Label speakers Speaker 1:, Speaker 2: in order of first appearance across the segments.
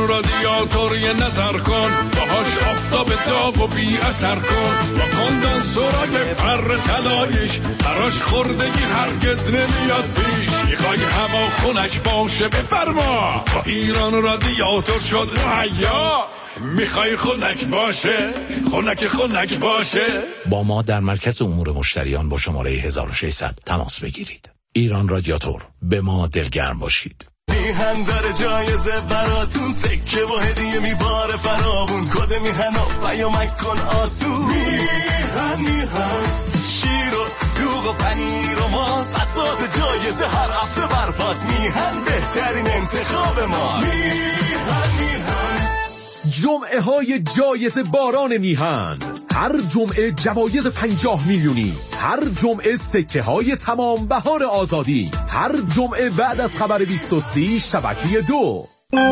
Speaker 1: ایران رادیاتور یه نظر کن، باهاش آفتاب داغ و بی اثر کن، با کندن سرای پر تلایش براش خوردگی هرگز نمیاد پیش. میخوای هوا خنک باشه بفرما، با ایران رادیاتور شد مهیا. میخوای خنک باشه، خنک باشه.
Speaker 2: با ما در مرکز امور مشتریان با شماره 1600 تماس بگیرید. ایران رادیاتور، به ما دلگرم باشید.
Speaker 3: میهن داره جایزه براتون، سکه و هدیه میباره فراوون، کد میهن و پیامک کن آسون. میهن شیر و دوغ و پنیر و ماست، بساط جایزه هر هفته برپاس. میهن بهترین انتخاب ما. میهن
Speaker 4: جمعه های جایزه باران میهن، هر جمعه جوایز 50 میلیونی، هر جمعه سکه های تمام بهار آزادی، هر جمعه بعد از خبر 23 شبکه 2.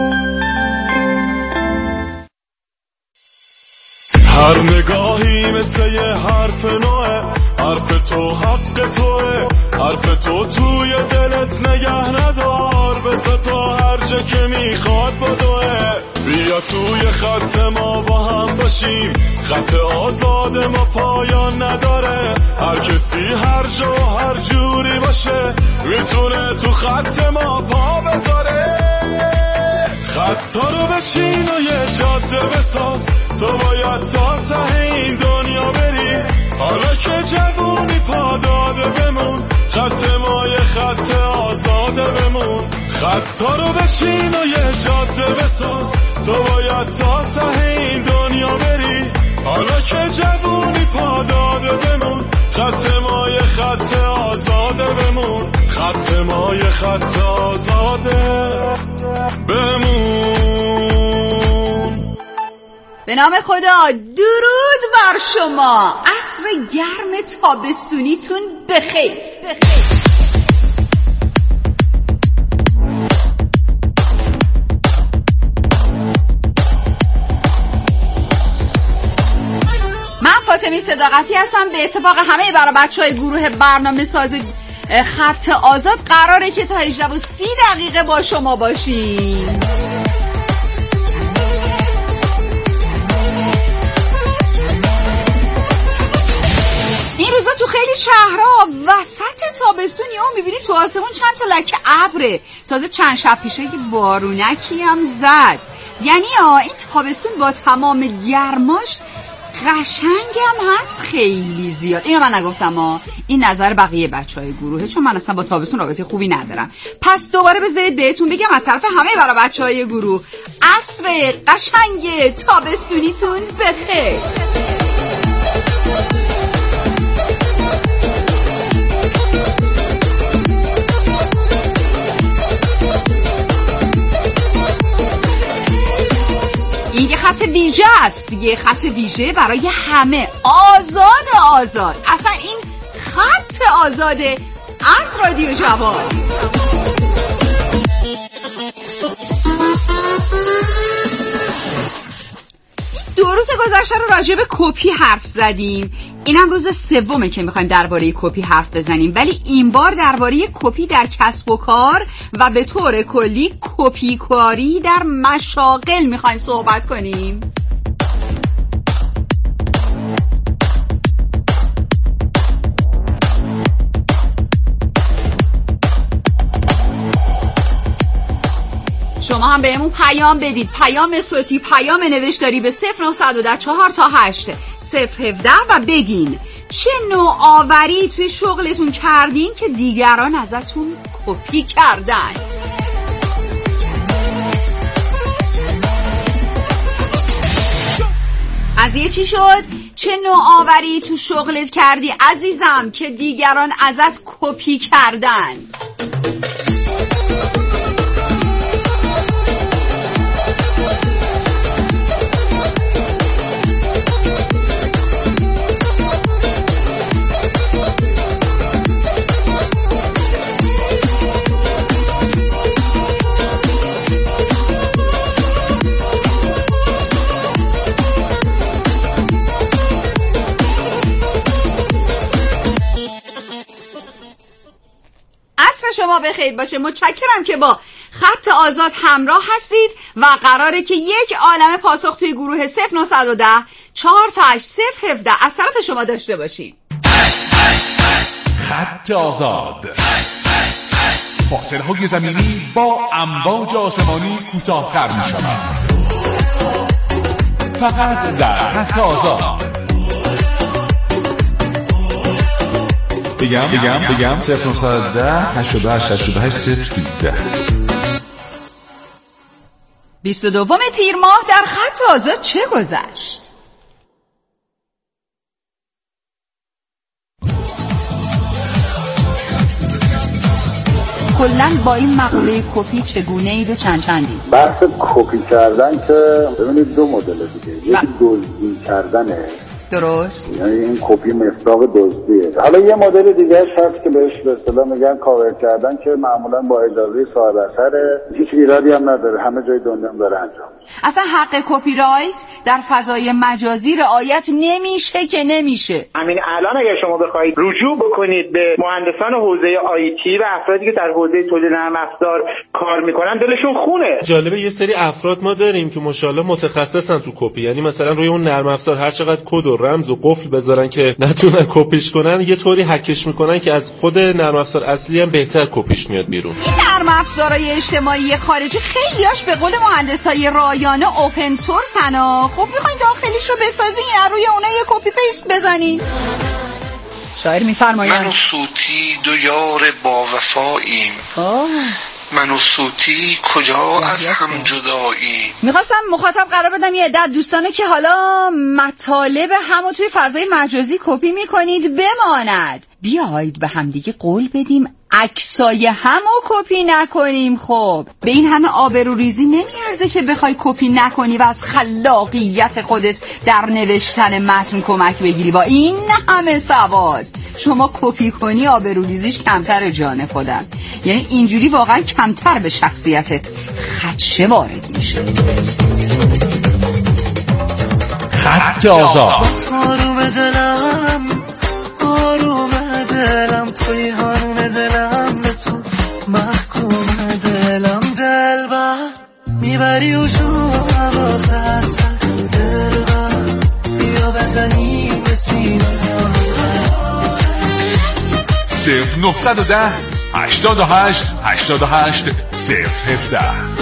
Speaker 3: هر نگاهی مثل یه حرف نوه، حرف تو حق توه، حرف تو توی دلت نگه ندار، بذار تا هر جا که میخواد بدوه. بیا توی خط ما با هم باشیم، خط آزاد ما پایان نداره، هر کسی هر جا هر جوری باشه میتونه تو خط ما پا بذاره. خطا رو بچین و یه جاده بساز، تو باید تا ته این دنیا بری، حالا که جوونی پا داده بمون، خط ما یه خط آزاده بمون. خطا رو بچین و یه جاده بساز، تو باید تا ته این دنیا بری، حالا که جوونی پا داده بمون، خط ما یه خط آزاده بمون، خط ما یه خط آزاده بمون.
Speaker 5: به نام خدا، درود بر شما. عصر گرم تابستونیتون بخیر. من فاطمی صداقتی هستم. به اتفاق همه برای بچهای گروه برنامه ساز خط آزاد قراره که تا 18:30 با شما باشیم. این روزا تو خیلی شهرها وسط تابستون ها میبینی تو آسمون چند تا لکه ابره. تازه چند شب پیشه که بارونکی هم زد. یعنی این تابستون با تمام گرماش قشنگم هست خیلی زیاد. اینو من نگفتم این نظر بقیه بچهای گروهه، چون من اصلا با تابستون رابطه خوبی ندارم. پس دوباره بذارید بهتون بگم از طرف همه برای بچهای گروه، عصر قشنگ تابستونیتون بخیر. این یه خط ویژه است، یه خط ویژه برای همه، آزاد. اصلا این خط آزاده از رادیو جوان. دو روز گذشته رو راجع به کپی حرف زدیم. اینم روز سومه که میخوایم درباره کپی حرف بزنیم، ولی این بار درباره کپی در کسب و کار و به طور کلی کپی کاری در مشاغل میخوایم صحبت کنیم. شما هم بهمون پیام بدید، پیام صوتی، پیام نوشتاری به 0910 4 تا 8 017 و بگین چه نوآوری توی شغلتون کردین که دیگران ازتون کپی کردن. قضیه چی شد؟ چه نوآوری تو شغلت کردی عزیزم که دیگران ازت کپی کردن؟ شما بخیر باشه. متشکرم که با خط آزاد همراه هستید و قراره که یک عالمه پاسخ توی گروه 0910 488 017 از طرف شما داشته باشیم.
Speaker 4: خط آزاد، فاصله های زمینی با امواج آسمانی کوتاه‌تر می شود. فقط در خط آزاد. بگم 0910 88 88 017.
Speaker 5: 22 تیر ماه در خط آزاد چه گذشت؟ کلن با این مقوله کپی چگونه اید و چندی؟
Speaker 6: بحث کپی کردن که ببینید دو مدل دیگه، یکی دزدی کردنه.
Speaker 5: درست.
Speaker 6: یعنی این کپی مصداق دزدیه. حالا یه مدل دیگه هست که بهش به اصطلاح میگن کاور کردن که معمولا با اجازه صاحب اثره، هیچ ایرادی هم نداره، همه جای دنیا هم داره انجام میشه.
Speaker 5: اصلا حق کپی رایت در فضای مجازی رعایت نمیشه که نمیشه.
Speaker 7: همین الان اگر شما بخواید رجوع بکنید به مهندسان حوزه آیتی و افرادی که در حوزه تولید نرم افزار کار میکنن دلشون خونه.
Speaker 3: جالبه یه سری افراد ما داریم که ماشاءالله متخصصن تو کپی، یعنی مثلا روی اون نرم افزار هر چقدر کد و رمز و قفل بذارن که نتونن کپیش کنن، یه طوری هکش میکنن که از خود نرم افزار اصلی هم بهتر کپیش میاد بیرون.
Speaker 5: این نرم افزارهای اجتماعی خارجی خیلیاش به قول مهندسای رایانه اوپن سورس هنا. خب میخواین داخلیش رو بسازین، روی اونها یه کپی پیست بزنین. شاعر میفرماید
Speaker 8: من و صوتی دو یار با وفاییم. من و صوتی کجا از هم جدایی.
Speaker 5: میخواستم مخاطب قرار بدم یه عدد دوستانه که حالا مطالب همو توی فضای مجازی کپی میکنید بماند، بیایید به همدیگه قول بدیم عکسای همو کپی نکنیم. خب به این همه آبروریزی نمیارزه که بخوای کپی نکنی و از خلاقیت خودت در نوشتن متن کمک بگیری. با این همه سواد شما کپی کنی آبروریزیش کمتر جان خودم، یعنی اینجوری واقعا کمتر به شخصیتت خدشه وارد میشه.
Speaker 4: خط آزاد.
Speaker 9: آروم دلم توی هارون دلم، به تو محکوم دلم، دلبر میبری و شو حواس هستن، دلبر بیا بزنی بسینه
Speaker 4: 0910 88 88 017.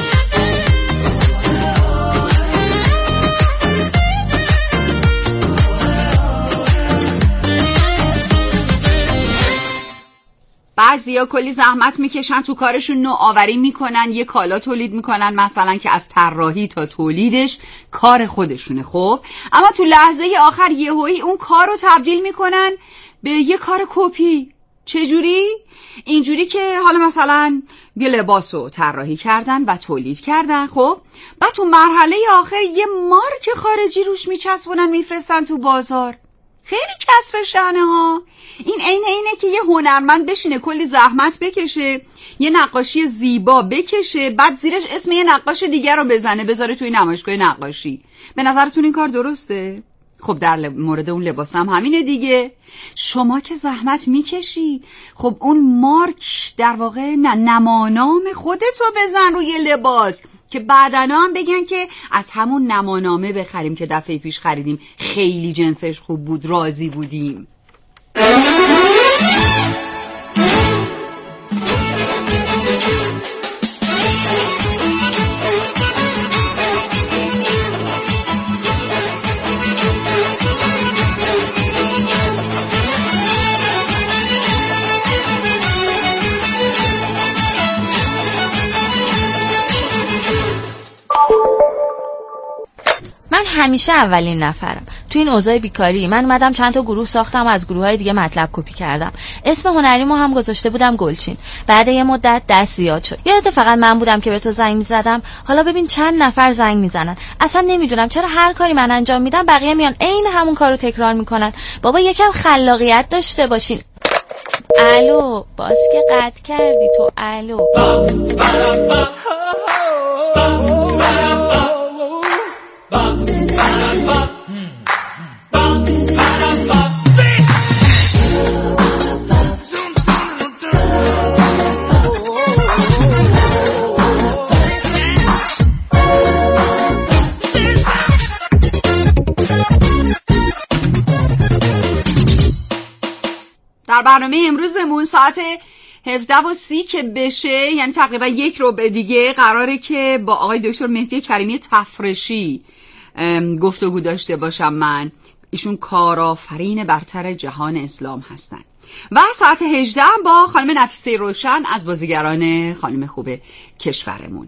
Speaker 5: بعضیا کلی زحمت میکشن تو کارشون، نوآوری میکنن، یه کالا تولید میکنن مثلا که از طراحی تا تولیدش کار خودشونه. خب اما تو لحظه آخر یهویی اون کار رو تبدیل میکنن به یه کار کپی. چجوری؟ اینجوری که حالا مثلا یه لباس رو طراحی کردن و تولید کردن، خب بعد تو مرحله آخر یه مارک خارجی روش میچسبونن میفرستن تو بازار. خیلی کسر شانه ها. این اینه که یه هنرمند بشینه کلی زحمت بکشه، یه نقاشی زیبا بکشه، بعد زیرش اسم یه نقاش دیگر رو بذاره توی نمایشگاه نقاشی. به نظرتون این کار درسته؟ خب در مورد اون لباس هم همینه دیگه. شما که زحمت میکشی، خب اون مارک در واقع نمانام خودتو بزن روی لباس که بعدنا هم بگن که از همون نمانامه بخریم که دفعه پیش خریدیم، خیلی جنسش خوب بود، راضی بودیم.
Speaker 10: من همیشه اولین نفرم تو این اوضاع بیکاری. من اومدم چند تا گروه ساختم و از گروه‌های دیگه مطلب کپی کردم. اسم هنریمو هم گذاشته بودم گلچین. بعد یه مدت دست زیاد شد. یادت فقط من بودم که به تو زنگ می‌زدم. حالا ببین چند نفر زنگ میزنن. اصلا نمیدونم چرا هر کاری من انجام میدم بقیه میان عین همون کارو تکرار میکنن. بابا یکم خلاقیت داشته باشین. الو باز که قطع کردی تو. الو
Speaker 5: برنامه امروزمون ساعت 17:30 که بشه، یعنی تقریبا 1 ربع دیگه، قراره که با آقای دکتر مهدی کریمی تفرشی گفتگو داشته باشم من. ایشون کارآفرین برتر جهان اسلام هستن. و ساعت 18 با خانم نفیسه روشن از بازیگران خانم خوب کشورمون.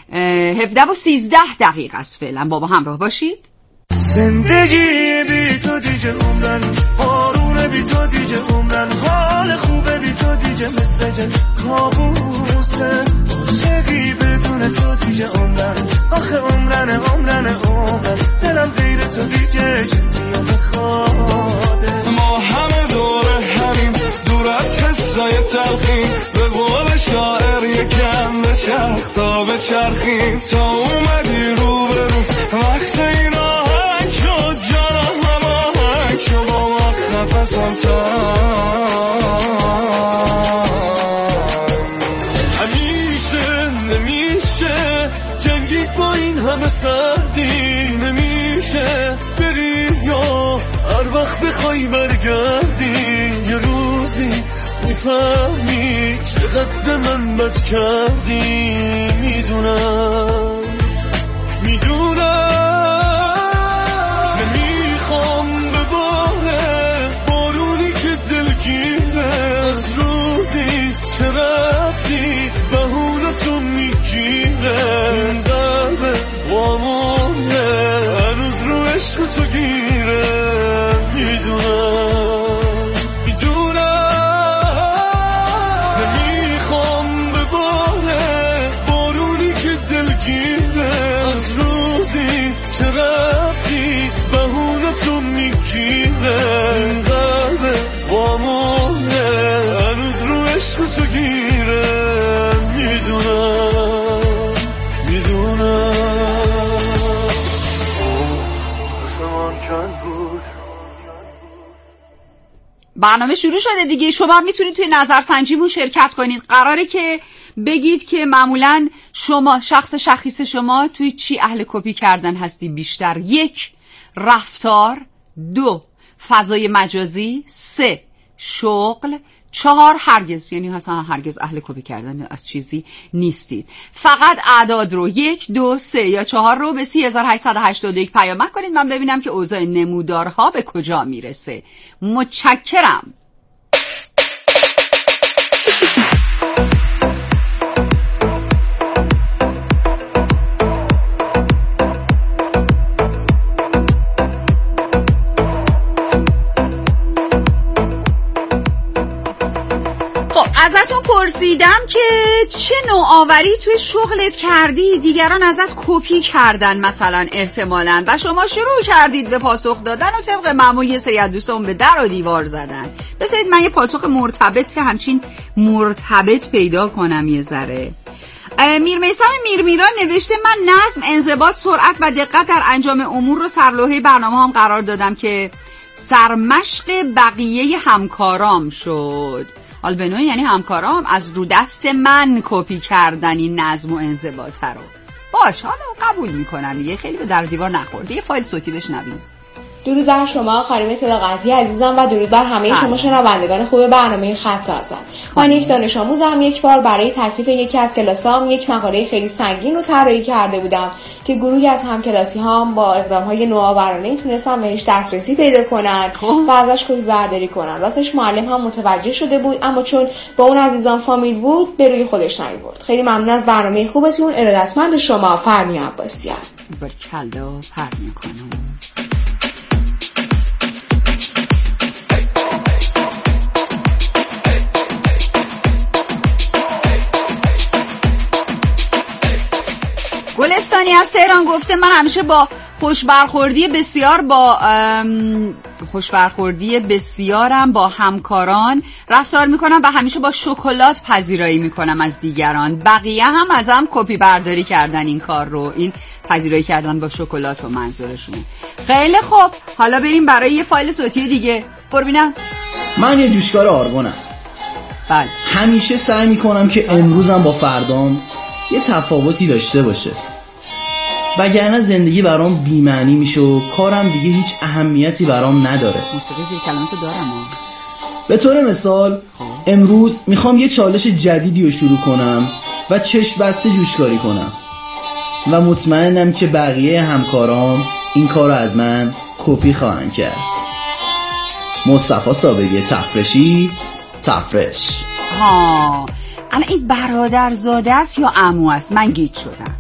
Speaker 5: 17:13 است فعلا. با ما همراه باشید.
Speaker 9: زندگی بی تو دیگه عمرن، بارون بی تو دیگه عمرن، حال خوبه بی تو دیگه مثل کابوسه، عاشقی بدون تو دیگه عمرن، آخه عمرن دلم غیر تو دیگه کسی رو بخواده.
Speaker 3: ما همه دور همین، دور از حسای تلخیم، به قول شاعر یکم بچرخ تا بچرخیم، تا اومدی رو به رو وقت این آهنگ شد، جانم هم آهنگ شد با وقت نفسم همیشه نمیشه جنگی با این همه سردی، نمیشه بری یا هر وقت بخوای برگردی، یه روزی میفهمی چقدر به من بد کردی. میدونم نمیخوام بباره بارونی که دلگیره، از روزی که رفتی بهونتو میگیره، این قلب وامونه هنوز رو عشق تو گیره. نمیخوام بباره بارونی که دلگیره، از روزی که رفتی بهونتو میگیره، این قلب وامونه هنوز رو عشق تو گیره. میدونم
Speaker 5: برنامه شروع شده دیگه. شما میتونید توی نظرسنجیمون شرکت کنید. قراره که بگید که معمولا شما شخص شخیص شما توی چی اهل کپی کردن هستی بیشتر. 1 رفتار، 2 فضای مجازی، 3 شغل، 4 هرگز، یعنی اصلا هرگز اهل کپی کردن از چیزی نیستید. فقط اعداد رو 1 2 3 یا 4 رو به 3881 پیامک کنید من ببینم که اوضاع نمودارها به کجا میرسه. متشکرم. ازتون پرسیدم که چه نوآوری توی شغلت کردی دیگران ازت کپی کردن مثلا احتمالاً، و شما شروع کردید به پاسخ دادن و طبق معمول یه سری از دوستان به در و دیوار زدن. بذارید من یه پاسخ مرتبط همچین مرتبط پیدا کنم یه ذره. میرمیثم میرمیران نوشته من نظم، انضباط، سرعت و دقت در انجام امور رو سرلوحه برنامه هم قرار دادم که سرمشق بقیه همکارام شد. آلبنو یعنی همکارام از رو دست من کپی کردن این نظم و انضباط رو. باش حالا قبول میکنم دیگه، خیلی به در دیوار نخورده. یه فایل صوتی بشنویم.
Speaker 11: درود بر شما خانم صداقتی عزیزم و درود بر همه شما شنوندگان خوب برنامه خط تازه. من یک دانش آموزم. یک بار برای تکلیف یکی از کلاسام یک مقاله خیلی سنگین رو طراحی کرده بودم که گروهی از همکلاسی‌هام با اقدام‌های نوآورانه تونستن بهش دسترسی پیدا کنن و ازش کپی برداری کنن. راستش معلم هم متوجه شده بود، اما چون با اون عزیزان فامیل بود به روی خودش نیاورد. خیلی ممنون از برنامه خوبتون. ارادتمند شما فرمی عباسیان.
Speaker 5: برکلا فرمی کنم. گلستانی از تهران گفته من همیشه با خوشبرخوردی بسیارم با همکاران رفتار میکنم و همیشه با شکلات پذیرایی میکنم از دیگران. بقیه هم ازم کپی برداری کردن این کار رو، این پذیرایی کردن با شکلات و منظورشونه. خیلی خوب، حالا بریم برای یه فایل صوتی دیگه. برو ببینم.
Speaker 12: من یه جوشکار آرگونم.
Speaker 5: بله.
Speaker 12: همیشه سعی میکنم که امروزم با فردام یه تفاوتی داشته باشه، وگرنه زندگی برام بی‌معنی میشه و کارم دیگه هیچ اهمیتی برام نداره.
Speaker 5: موسیقی زیر کلماتو دارم
Speaker 12: به طور مثال امروز میخوام یه چالش جدیدی رو شروع کنم و چشم بسته جوشکاری کنم و مطمئنم که بقیه همکارام این کار رو از من کپی خواهند کرد. مصطفی سابقی تفرشی، تفرش.
Speaker 5: الان این برادرزاده است یا عمو است؟ من گیج شدم.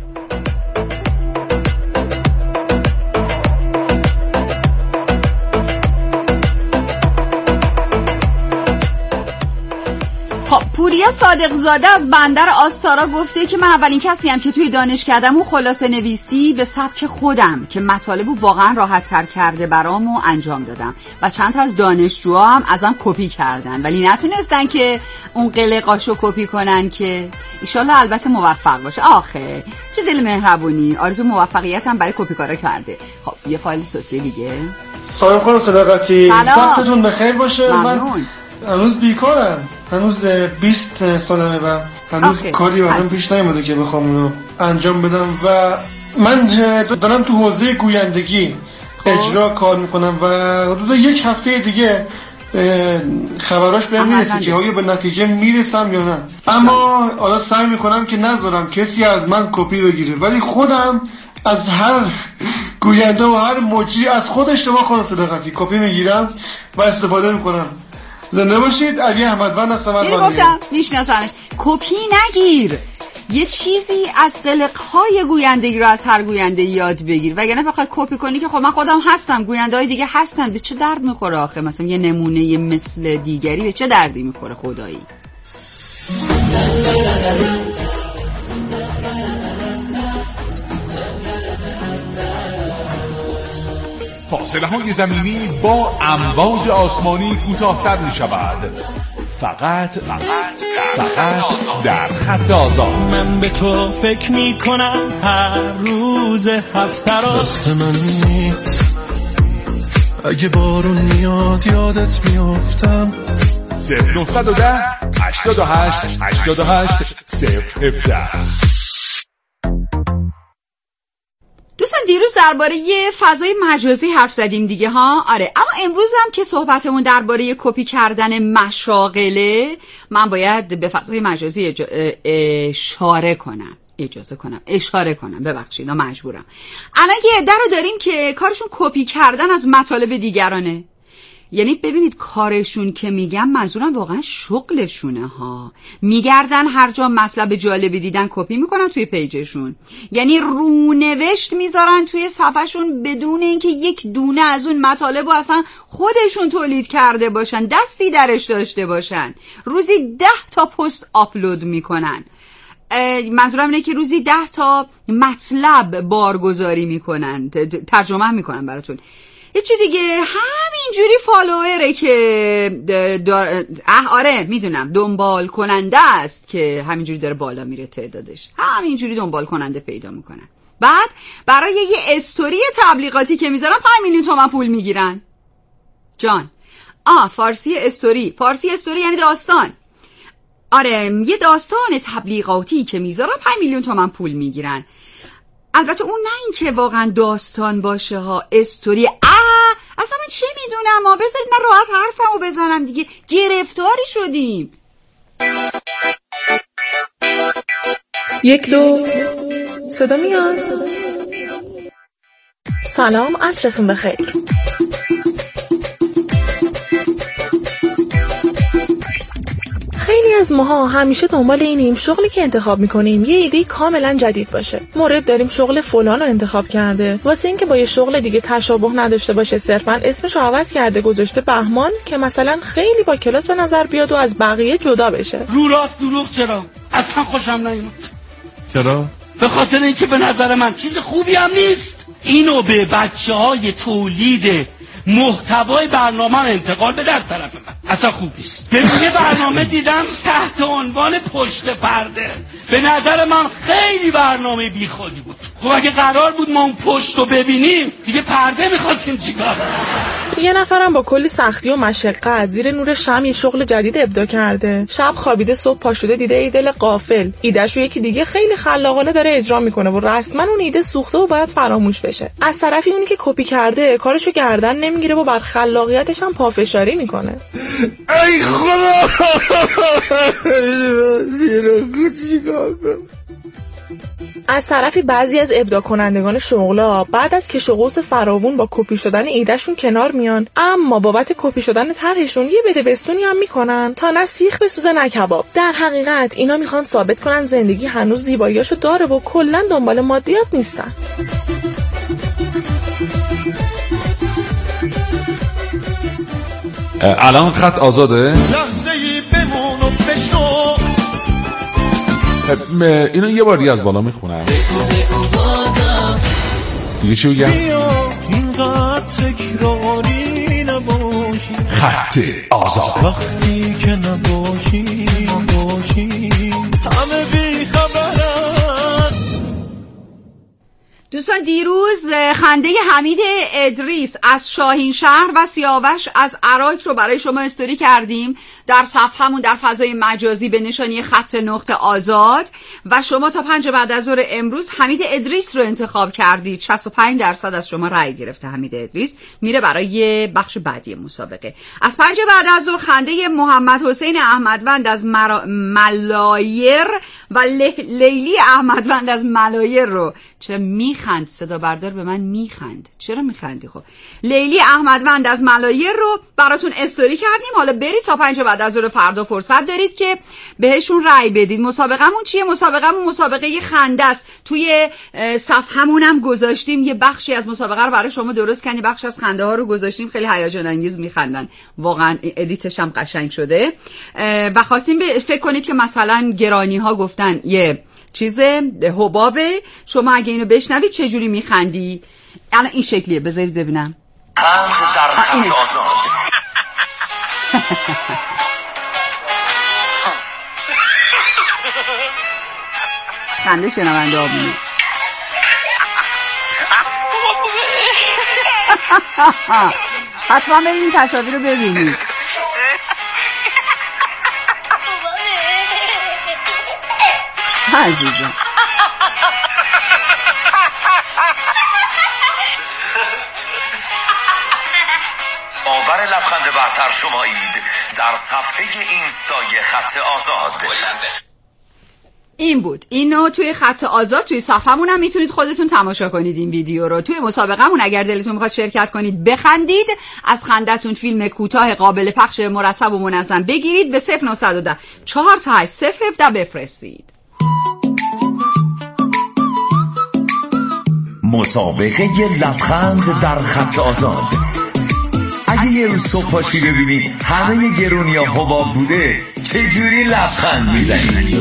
Speaker 5: پوریا صادق زاده از بندر آستارا گفته که من اولین کسی هم که توی دانشکده‌مو و خلاصه نویسی به سبک خودم که مطالبو واقعا راحت تر کرده برامو انجام دادم و چند تا از دانشجوها هم ازم کپی کردن ولی نتونستن که اون قلقاشو کپی کنن که ایشالله البته موفق باشه. آخه چه دل مهربونی، آرزو موفقیت هم برای کپی کارا کرده. خب یه فایل صوتی دیگه.
Speaker 13: سلام خانم صداقتی، وقتتون بخیر باشه.
Speaker 5: ممنون.
Speaker 13: من هنوز بیکارم، هنوز 20 سالمه و هنوز کاری برام پیش نیومده که بخوام اونو انجام بدم و من دارم تو حوزه گویندگی اجرا کار میکنم و حدود یک هفته دیگه خبراش بهم میرسه که آیا به نتیجه میرسم یا نه، اما حالا سعی میکنم که نذارم کسی از من کپی بگیره ولی خودم از هر گوینده و هر مجری از خود شما خانم صداقتی کپی میگیرم و استفاده میکنم. زنده باشید. علی احمدوند هستم از
Speaker 5: گفتم میشناسمش. کپی نگیر، یه چیزی از قلق‌های گویندگی رو از هر گوینده یاد بگیر وگرنه بخوای کپی کنی که خب من خودم هستم، گوینده‌های دیگه هستن، به چه درد میخوره آخه؟ مثلا یه نمونه مثل دیگری به چه دردی میخوره خدایی؟
Speaker 4: فاصله‌های زمینی با امواج آسمانی کوتاه‌تر می‌شود. فقط در خط آزاد.
Speaker 9: من به تو فکر می‌کنم هر روز هفته را. دست من نیست اگه بارون میاد یادت میافتم.
Speaker 4: 0910 88 88 017.
Speaker 5: دوستان دیروز درباره فضای مجازی حرف زدیم دیگه ها. آره، اما امروز هم که صحبتمون درباره کپی کردن مشاغله، من باید به فضای مجازی اشاره کنم. ببخشید مجبورم. الان یه عده رو داریم که کارشون کپی کردن از مطالب دیگرانه. یعنی ببینید کارشون که میگم منظورم واقعا شغلشونه ها. میگردن هر جا مطلب جالبی دیدن کپی میکنن توی پیجشون، یعنی رونوشت میذارن توی صفحهشون بدون اینکه یک دونه از اون مطالب رو اصلا خودشون تولید کرده باشن، دستی درش داشته باشن. روزی 10 تا پست آپلود میکنن. منظورم اینه که روزی 10 تا مطلب بارگذاری میکنن، ترجمه میکنن براتون. یه چی دیگه همینجوری فالووره که آره میدونم دنبال کننده است که همینجوری داره بالا میره تعدادش، همینجوری دنبال کننده پیدا میکنن. بعد برای یه استوری تبلیغاتی که میذارن 5 میلیون تومان پول میگیرن. جان فارسی استوری یعنی داستان. آره یه داستان تبلیغاتی که میذارن 5 میلیون تومان پول میگیرن. البته اون نه این که واقعا داستان باشه ها، استوری. اصلا من چه میدونم بذارید من راحت حرفمو بزنم دیگه، گرفتاری شدیم.
Speaker 14: 1 2 صدا میاد. سلام، عصرتون بخیر. خیلی از ماها همیشه دنبال اینیم شغلی که انتخاب میکنیم یه ایده کاملا جدید باشه. مورد داریم شغل فلان رو انتخاب کرده، واسه اینکه با یه شغل دیگه تشابه نداشته باشه صرفا اسمش رو عوض کرده گذاشته بهمان که مثلا خیلی با کلاس به نظر بیاد و از بقیه جدا بشه.
Speaker 15: رو راست دروغ چرا؟ اصلا خوشم نیومد.
Speaker 4: چرا؟
Speaker 15: به خاطر اینکه به نظر من چیز خوبی هم نیست. اینو به بچه‌های تولید محتوای برنامه رو انتقال بده از طرف من، اصلا خوب نیست. یه برنامه دیدم تحت عنوان پشت پرده، به نظر من خیلی برنامه بیخودی بود. خب اگه قرار بود ما اون پشت رو ببینیم دیگه پرده میخواستیم چیکار؟
Speaker 14: یه نفرم با کلی سختی و مشقت زیر نور شمع یه شغل جدید ابداع کرده. شب خوابیده صبح پا شده دیده ای دل غافل ایدهشو یکی دیگه خیلی خلاقانه داره اجرا میکنه و رسما اون ایده سوخته و باید فراموش بشه. از طرفی اونی که کپی کرده کارشو گردن نمیگیره و بر خلاقیتش هم پافشاری میکنه.
Speaker 13: ای خدا چیکار کنم.
Speaker 14: از طرفی بعضی از ابداع کنندگان شغلا بعد از کش و قوس فراوون با کپی شدن ایدهشون کنار میان، اما بابت کپی شدن طرحشون یه بده بستونی هم میکنن تا نه سیخ بسوزه نه کباب. در حقیقت اینا میخوان ثابت کنن زندگی هنوز زیباییاشو داره و کلا دنبال مادیات نیستن.
Speaker 4: الان خط آزاده؟
Speaker 9: لحظه‌ای بمون و بشنو.
Speaker 4: اینو یه بار دیگه از بالا میخونم. دیگه چی بگم؟
Speaker 9: اینقدر تکراری نباشی.
Speaker 4: خط آزاد.
Speaker 9: وقتی که نباشی همه بی خبرن.
Speaker 5: دوستان دیروز خنده حمید ادریس از شاهینشهر و سیاوش از عراق رو برای شما استوری کردیم در صفحمون در فضای مجازی به نشانی خط نقطه آزاد و شما تا 5 بعد از ظهر امروز حمید ادریس رو انتخاب کردید. 65% از شما رأی گرفته. حمید ادریس میره برای بخش بعدی مسابقه. از 5 بعد از ظهر خنده محمد حسین احمدوند از ملایر و لیلی احمدوند از ملایر رو چه میخند صدا بردار به من میخند. چرا میخندی؟ خب لیلی احمدوند از ملایر رو براتون استوری کردیم. حالا برید تا 5 بعد از ظهر فردا فرصت دارید که بهشون رأی بدید. مسابقمون چیه؟ مسابقمون مسابقه خنده است. توی صفحمون هم گذاشتیم یه بخشی از مسابقه رو برای شما درست کردیم. بخش از خنده ها رو گذاشتیم، خیلی هیجان انگیز میخندن. واقعا ادیتش هم قشنگ شده و خواستیم فکر کنید که مثلا گرانی ها گفتن یه چیز حبابه، شما اگه اینو بشنوید چه جوری میخندی؟ الان این شکلیه، بذارید ببینم.
Speaker 16: خند در خط آزاد.
Speaker 5: خنده شنونده آبونه. حتما برید این تصاویر رو ببینید. عزیزم
Speaker 16: باور لبخند برتر شمایید در صفحه اینستای خط آزاد.
Speaker 5: این بود. اینو توی خط آزاد توی صفحمون هم میتونید خودتون تماشا کنید این ویدیو رو. توی مسابقمون اگر دلتون میخواد شرکت کنید بخندید، از خندتون فیلم کوتاه قابل پخش مرتب و منظم بگیرید، به 0910 4 017 بفرستید.
Speaker 16: مسابقه لبخند در خط آزاد. اگه یه روز صبح پاشی ببینی همه گرونی ها حباب بوده، چجوری لبخند میزنی؟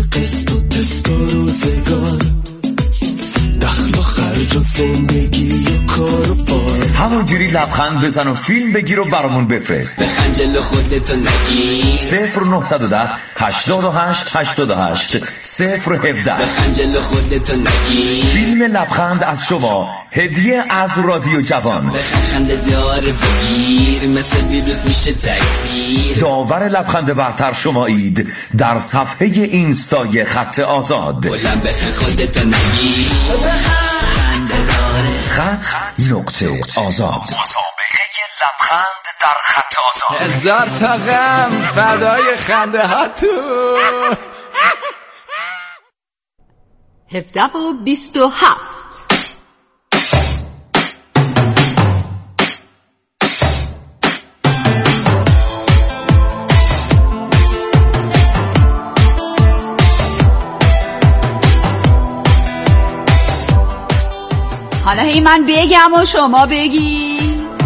Speaker 16: دخل و خرج و زندگی و کار و بار، همونجوری لبخند بزن و فیلم بگیر و برامون بفرست. بخنجل خودتو نگی. 0910 88 88 017. بخنجل خودتو نگی. فیلم لبخند از شما، هدیه از رادیو جوان. بخنده داره بگیر مثل ویروس میشه تکثیر. داور لبخند برتر شمایید در صفحه اینستای خط آزاد. بلند بخن خودتو نگی. خنده داره خط نقطه آزاد. مسابقه لبخند در خط آزاد.
Speaker 2: 1000 تا غم فدای خنده ها تو.
Speaker 5: 17 و 27. حالا هی من بگم و شما بگی.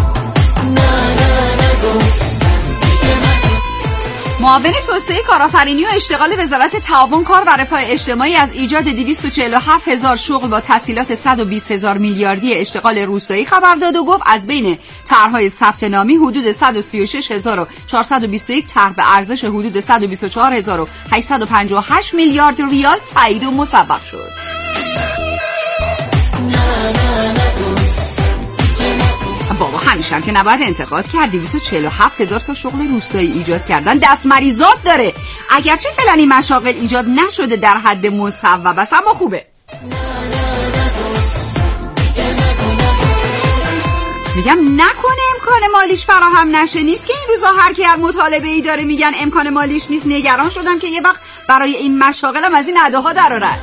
Speaker 5: معاون توسعه کارآفرینی و اشتغال وزارت تعاون کار و رفاه اجتماعی از ایجاد 247,000 شغل با تسهیلات 120,000 میلیاردی اشتغال روستایی خبر داد و گفت از بین طرح‌های ثبت نامی حدود 136,421 طرح به ارزش حدود 124,858 میلیارد ریال تایید و مصوب شد. بابا همیشه هم که نباید انتقاد کرد. 247,000 تا شغل روستایی ایجاد کردن دست مریضات داره. اگرچه فعلا این مشاغل ایجاد نشده در حد مصوب است، اما خوبه. میگم نکنه امکان مالیش فراهم نشه نیست که این روزا هر کی هر مطالبه‌ای داره میگن امکان مالیش نیست. نگران شدم که یه وقت برای این مشاغلم از این اداها درآرن.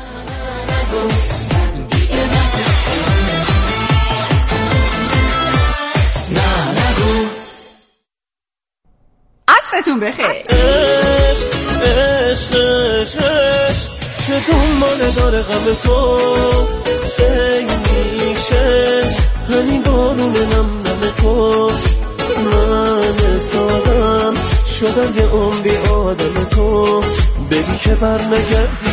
Speaker 5: عصرتون بخیر.
Speaker 9: چه دنباله داره غم تو میشه همین بارون نم نم تو من سادم شدم یه عمری آدم تو بگی که بر نگردی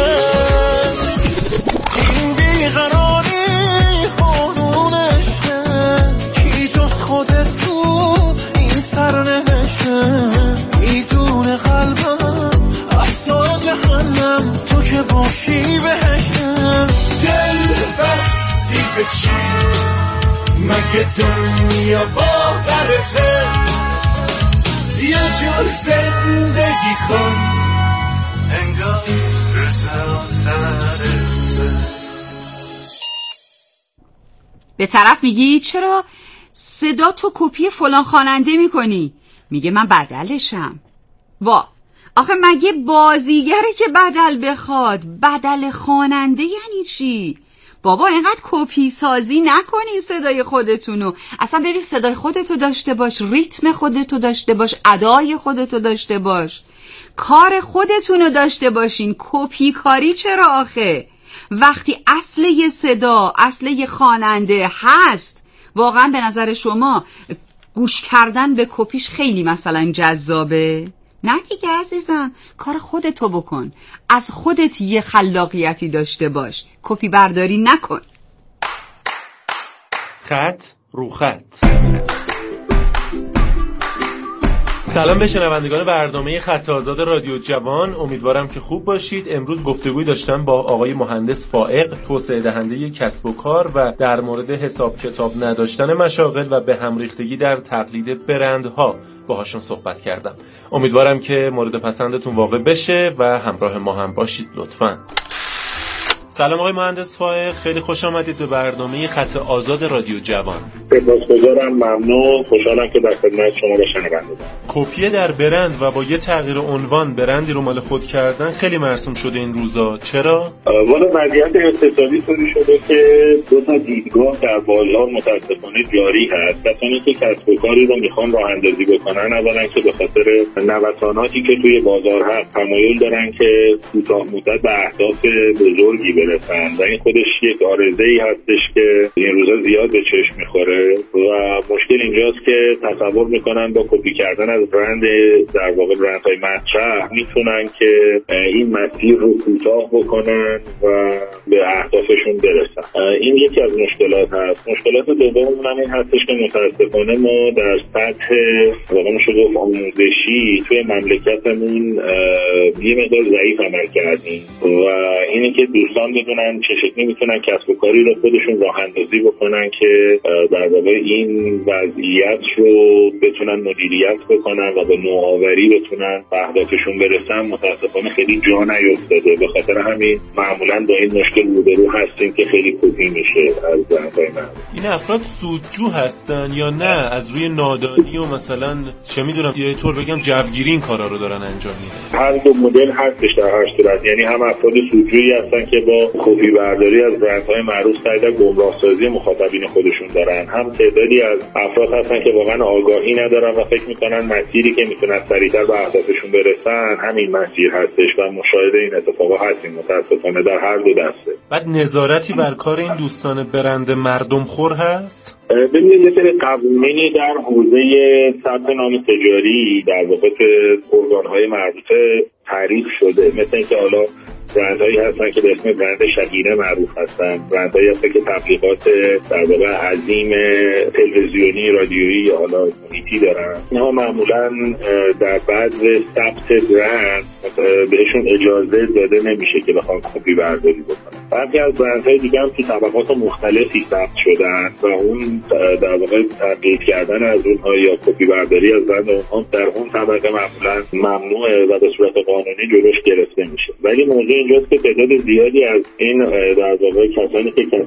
Speaker 9: این بیقراری خودونشه کی جز خودت تو این سرنوشه میدونه قلبم احتا جهنم تو که باشی بهشم دل بستی به چی مگه دنیا باورته یه جور زندگی کن انگار رسل آخرته.
Speaker 5: به طرف میگی چرا صدا تو کپی فلان خواننده میکنی؟ میگه من بدلشم. وا آخه مگه بازیگره که بدل بخواد؟ بدل خواننده یعنی چی؟ بابا اینقدر کپی سازی نکنین صدای خودتونو. اصلا ببین صدای خودتو داشته باش، ریتم خودتو داشته باش، ادای خودتو داشته باش، کار خودتونو داشته باشین. کپی کاری چرا آخه؟ وقتی اصل یه صدا، اصل یه خواننده هست، واقعا به نظر شما گوش کردن به کپیش خیلی مثلا جذابه؟ نه دیگه عزیزم، کار خودتو بکن، از خودت یه خلاقیتی داشته باش، کپی برداری نکن.
Speaker 17: خط رو خط. سلام به شنوندگان برنامه خط آزاد رادیو جوان، امیدوارم که خوب باشید. امروز گفتگوی داشتم با آقای مهندس فائق، توسعه دهنده کسب و کار و در مورد حساب کتاب نداشتن مشاغل و به هم ریختگی در تقلید برندها باهاشون صحبت کردم. امیدوارم که مورد پسندتون واقع بشه و همراه ما هم باشید لطفاً. سلام آقای مهندس فائق، خیلی خوش آمدید به برنامه خط آزاد رادیو جوان.
Speaker 18: سپاسگزارم، ممنون، خوشحالم که در خدمت شما و شنوندگان.
Speaker 17: کپی در برند و با یه تغییر عنوان برندی رو مال خود کردن خیلی مرسوم شده این روزا، چرا؟
Speaker 18: والا وضعیت اقتصادی طوری شده که دو تا دیدگاه در بازار متاسفانه جاری هست. کسانی که کسب و کاری رو میخوان راه اندازی بکنن، اولا که به خاطر نوساناتی که توی بازار هست تمایل دارن که کوتاه مدت به اهداف بزرگی برسن و این خودش یک عارضه‌ای هستش که این روزا زیاد به چشم میخوره و مشکل اینجاست که تصور میکنن با کپی کردن از برند، در واقع برندهای مطرح، میتونن که این مسیر رو کوتاه بکنن و به اهدافشون برسن. این یکی از مشکلات هست. مشکلات دوم هم این هستش که متاسفانه ما در سطح واقعا شده آموزشی توی مملکتمون یه مقدار ضعیف عمل کردیم و اینه که دوستان بدونن چه شکلی میتونن کسب و کاری رو خودشون راه اندازی بکنن که در واقع این وضعیت رو بتونن مدیریت بکنن و به نوآوری بتونن به اهدافشون برسن. متاسفانه خیلی جا نیفتاده، به خاطر همین معمولا با این مشکل روبرو هستیم که خیلی کپی میشه از برندهای من.
Speaker 17: این افراد سودجو هستن یا نه از روی نادانی و مثلا چه میدونم یه طور بگم جوگیری این کارا رو دارن انجام میدن؟
Speaker 18: هر دو مدل هستش در هر صورت، یعنی هم افراد سودجویی هستن که با کپی برداری از برندهای معروف سعی در گمراهسازی مخاطبین خودشون دارن، هم تعدادی از افراد هستن که واقعا آگاهی ندارن و فکر میکنن مسیری که میتونن سریعتر به اهدافشون برسن همین مسیر هستش و مشاهده این اتفاقا هستیم متاسفانه در هر دو دسته.
Speaker 17: بعد نظارتی بر کار این دوستان برند مردم خور هست؟
Speaker 18: ببینید یه سری قوانینی در حوزه ثبت نام تجاری در واقع ارگان‌های مربوطه تعریف شده، مثل اینکه حالا برندهایی هستن که به اسم برند شهیره معروف هستن، برندهایی هستن که تبلیغات در واقع عظیم تلویزیونی، رادیویی یا حالا محیطی دارن. اینها معمولا در بعض ثبت برند بهشون اجازه داده نمیشه که بخوان کپی برداری بکنن. بعضی از برندهای دیگه هم تو طبقات مختلفی ثبت شدن و اون در واقع تقلید کردن از اونها یا کپی برداری از برند اونها در اون طبقه معمولا ممنوعه و به صورت قانونی جلوش گرفته میشه. ولی موضوع اینجاست که تعداد زیادی از این در واقع کسانی که کسب